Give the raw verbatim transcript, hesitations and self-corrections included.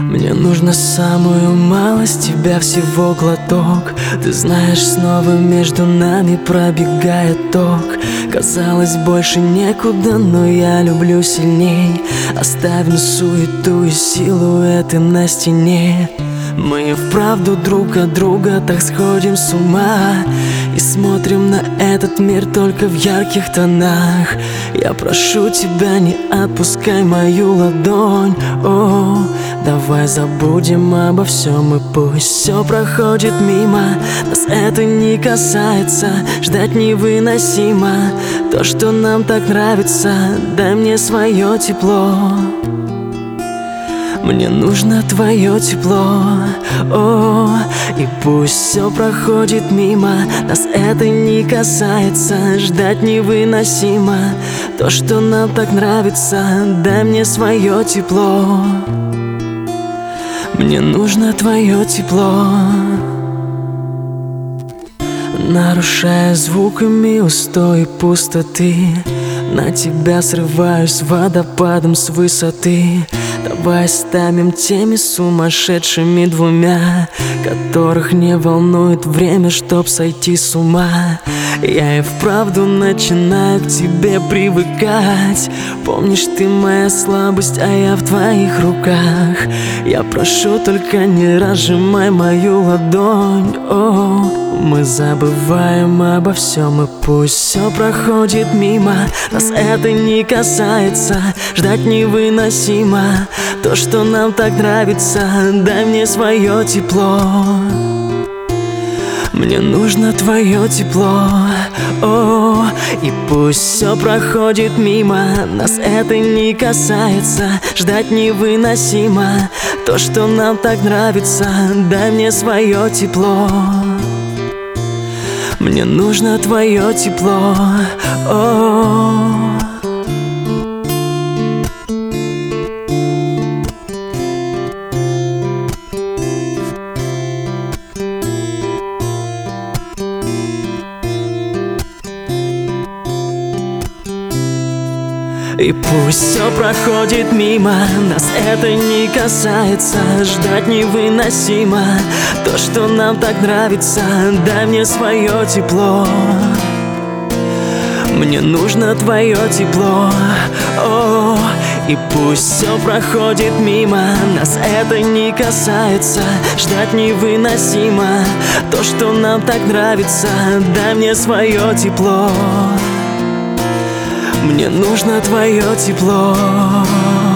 Мне нужно самую малость, тебя всего глоток. Ты знаешь, снова между нами пробегает ток. Казалось, больше некуда, но я люблю сильней. Оставим суету и силуэты на стене. Мы вправду друг от друга так сходим с ума и смотрим на этот мир только в ярких тонах. Я прошу тебя, не отпускай мою ладонь. О, давай забудем обо всем, и пусть все проходит мимо. Нас это не касается, ждать невыносимо. То, что нам так нравится, дай мне свое тепло. Мне нужно твое тепло, о, и пусть все проходит мимо. Нас это не касается, ждать невыносимо. То, что нам так нравится, дай мне свое тепло. Мне нужно твое тепло. Нарушая звуками устои пустоты, на тебя срываюсь водопадом с высоты. Давай станем теми сумасшедшими двумя, которых не волнует время, чтоб сойти с ума. Я и вправду начинаю к тебе привыкать. Помнишь, ты моя слабость, а я в твоих руках. Я прошу, только не разжимай мою ладонь. О, мы забываем обо всем, и пусть все проходит мимо. Нас это не касается, ждать невыносимо. То, что нам так нравится, дай мне свое тепло. Мне нужно твое тепло, о, и пусть все проходит мимо. Нас это не касается, ждать невыносимо. То, что нам так нравится, дай мне свое тепло. Мне нужно твое тепло, о. И пусть все проходит мимо, нас это не касается, ждать невыносимо. То, что нам так нравится, дай мне свое тепло. Мне нужно твое тепло, о, и пусть все проходит мимо. Нас это не касается, ждать невыносимо. То, что нам так нравится, дай мне свое тепло. Мне нужно твое тепло.